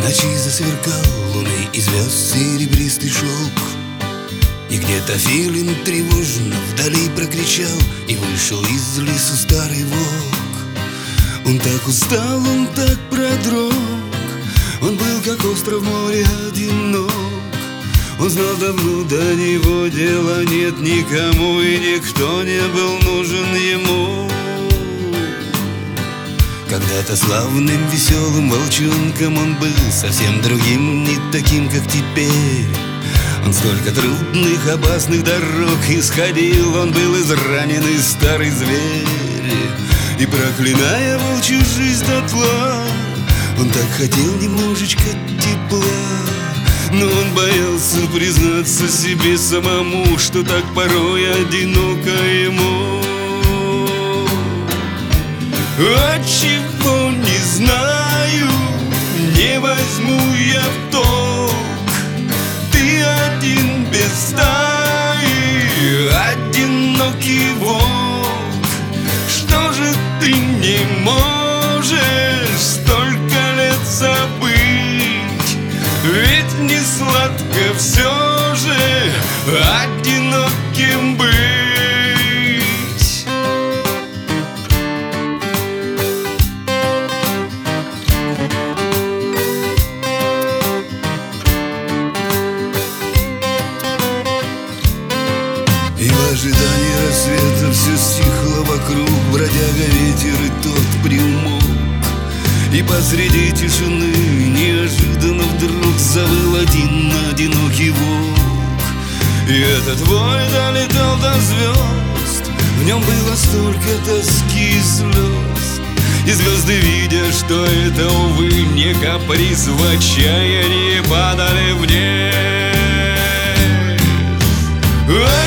ночи засверкал луны и звезд серебристый шелк. И где-то филин тревожно вдали прокричал, и вышел из лесу старый волк. Он так устал, он так продрог, он был как остров в море одинок. Он знал давно, до него дела нет никому, и никто не был нужен ему. Когда-то славным, веселым волчонком он был, совсем другим, не таким, как теперь. Он столько трудных, опасных дорог исходил, он был израненный старый зверь. И проклиная волчью жизнь дотла, он так хотел немножечко тепла. Но он боялся признаться себе самому, что так порой одиноко ему. Отчего не знаю, не возьму я в толк. Ты один без стаи, одинокий волк. Что же ты не можешь столько лет забыть? Ведь не сладко все же одиноким быть. И в ожидании рассвета все стихло вокруг, бродяга ветер и тот приумолк. И посреди тишины неожиданно вдруг завыл один одинокий волк. И этот вой долетал до звезд, в нем было столько тоски и слез. И звезды, видя, что это, увы, не каприз, в отчаянии падали вниз.